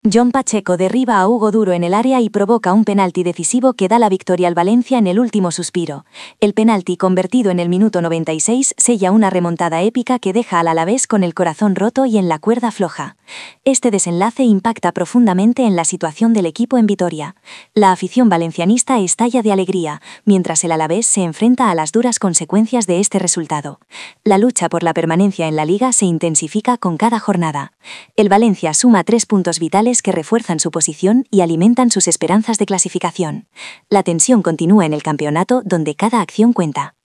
Jon Pacheco derriba a Hugo Duro en el área y provoca un penalti decisivo que da la victoria al Valencia en el último suspiro. El penalti convertido en el minuto 96 sella una remontada épica que deja al Alavés con el corazón roto y en la cuerda floja. Este desenlace impacta profundamente en la situación del equipo en Vitoria. La afición valencianista estalla de alegría, mientras el Alavés se enfrenta a las duras consecuencias de este resultado. La lucha por la permanencia en la Liga se intensifica con cada jornada. El Valencia suma 3 puntos vitales que refuerzan su posición y alimentan sus esperanzas de clasificación. La tensión continúa en el campeonato, donde cada acción cuenta.